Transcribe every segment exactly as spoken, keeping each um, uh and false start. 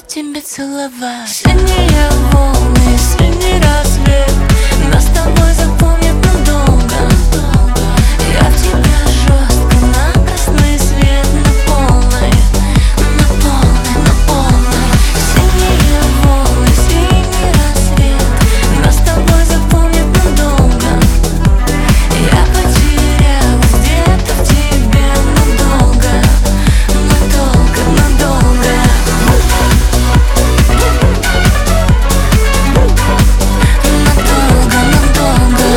тебя целовать. Синие волны, синий рассвет, нас с тобой запомнят надолго. Я в тебя жестко, на красный свет, на полной, на полной, на полной. Синие волны, синий рассвет, нас с тобой запомнят надолго. Я потерялась где-то в тебе надолго, надолго, надолго. Надолго, надолго.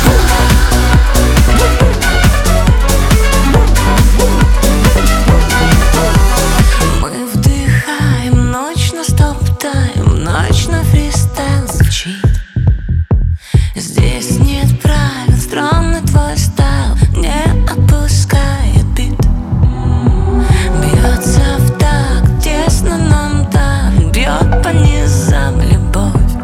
Мы вдыхаем, ночь на стоп-тайм, ночь на фристайл звучит. Здесь нет правил, странный твой стайл не отпускает бит. Бьется в такт, тесно нам так, бьет по низам любовь.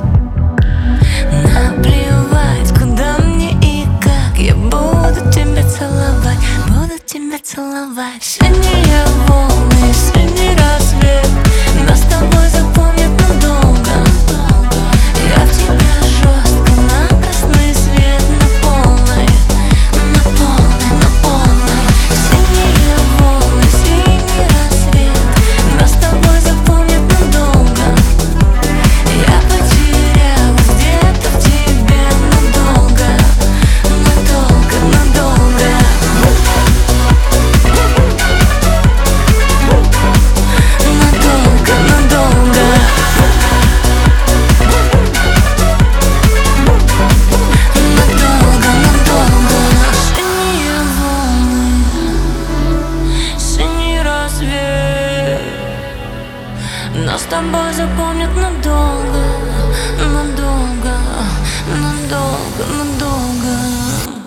Наплевать, куда мне и как, я буду тебя целовать, буду тебя целовать. Синие волны, синий рассвет, нас с тобой запомнят надолго. Я в тебя жестко, на красный свет, на полной, на полной, на полной. Синие волны, синий рассвет, нас с тобой запомнят надолго. Я потерялась где-то в тебе надолго, надолго, надолго. Надолго, надолго. Надолго, надолго. Синие волны, синий рассвет, нас с тобой запомнят надолго, надолго, надолго, надолго.